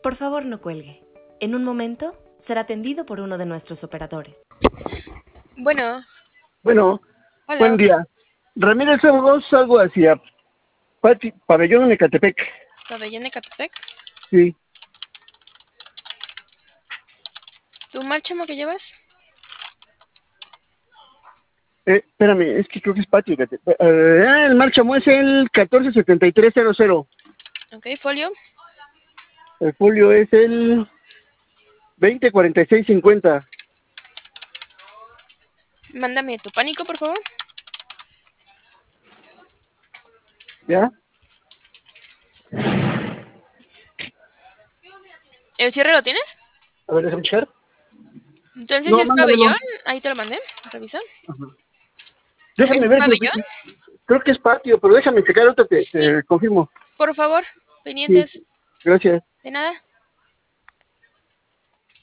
Por favor, no cuelgue. En un momento será atendido por uno de nuestros operadores. Bueno, Bueno, buen hola. día. Ramírez 02, algo hacia Pabellón en Ecatepec. ¿Pabellón Ecatepec? Sí. ¿Tu marchamo que llevas? Espérame, es que creo que es Patio Ecatepec. El marchamo es el 147300. Ok, folio. El folio es el 204650. Mándame tu pánico, por favor. ¿Ya? ¿El cierre lo tienes? A ver, déjame checar. Entonces, si No, es mándamelo. pabellón, ahí te lo mandé. Revisa. Ajá. ¿Es Déjame ver, pabellón? creo que es Patio, pero déjame checar, ahorita te confirmo. Por favor, Sí, pendientes. gracias. De nada.